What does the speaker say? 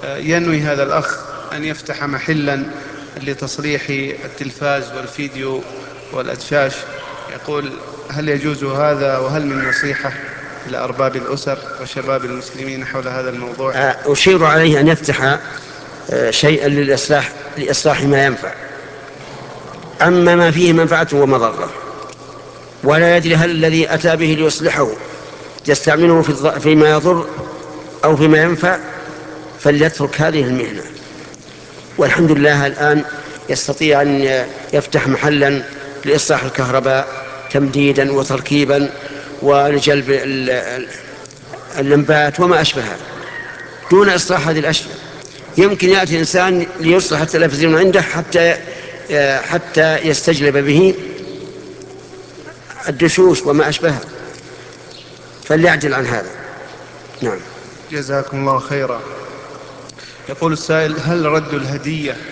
ينوي هذا الأخ أن يفتح محلا لتصليح التلفاز والفيديو والأدشاش. يقول: هل يجوز هذا؟ وهل من نصيحة لأرباب الأسر وشباب المسلمين حول هذا الموضوع؟ أشير عليه أن يفتح شيئا لإصلاح ما ينفع، أما ما فيه منفعة ومضرة ولا يدري هل الذي أتى به ليصلحه يستعمله فيما يضر أو فيما ينفع، فليترك هذه المهنة. والحمد لله الآن يستطيع أن يفتح محلا لإصلاح الكهرباء تمديدا وتركيبا ولجلب اللمبات وما أشبهها دون إصلاح هذه الأشياء. يمكن يأتي إنسان ليصلح التلفزيون عنده حتى يستجلب به الدشوش وما أشبهها، فليعدل عن هذا. نعم. جزاكم الله خيرا. يقول السائل: هل رد الهدية